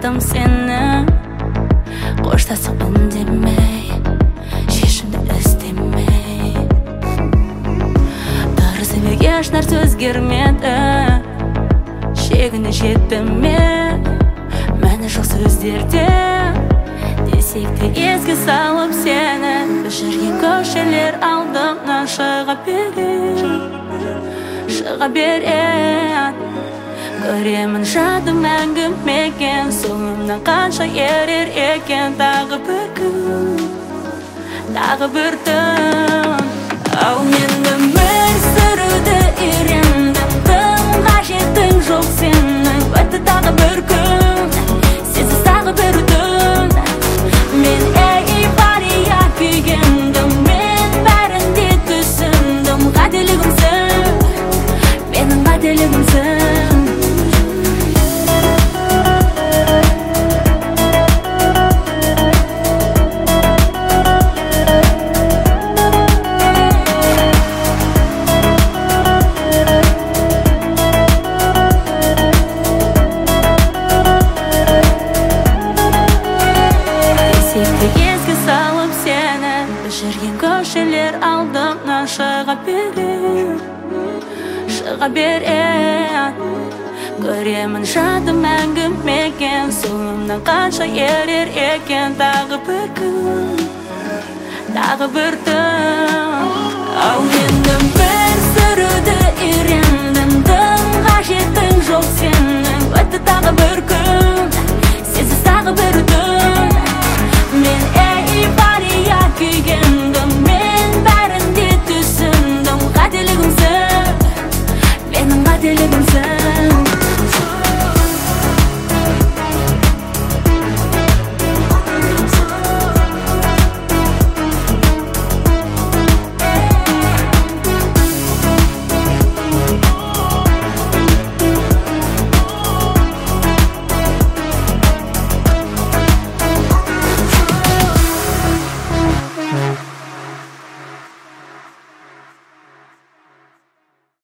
aldым seni, қоштасып үндемей, шешімді іздемей. Дұрыс емес еш нәрсе өзгермеді, шегіне жеттім мен, мәні жоқ сөздерде. Десек те еске салып сені, біз жүрген көшелер алдымнан шыға береді. Көремін жадым мәңгі мекен, соңымнан қанша ерер екен. Тағы бір күн, тағы бір түн. Ал мен өмір сүруді үйрендім, тым қажетің жоқ сенің. Өтті тағы бір күн, сенсіз тағы бір түн. Мен эйфория күйгендім, мен бәрін де түсіндім. Қателігімсің, менің қателігімсің. Еске салып сені, біз жүрген көшелер алдымнан шыға береді. Көремін жадым мәңгі мекен, соңымнан қанша ерер екен. Тағы бір күн, тағы бір түн. Ал мен өмір сүруді үйрендім, тым қажетің жоқ сенің. Өтті тағы бір күн, сенсіз тағы бір түн. Мен эйфория күйгендім, мен бәрін де түсіндім. Қателігімсің, менің қателігім.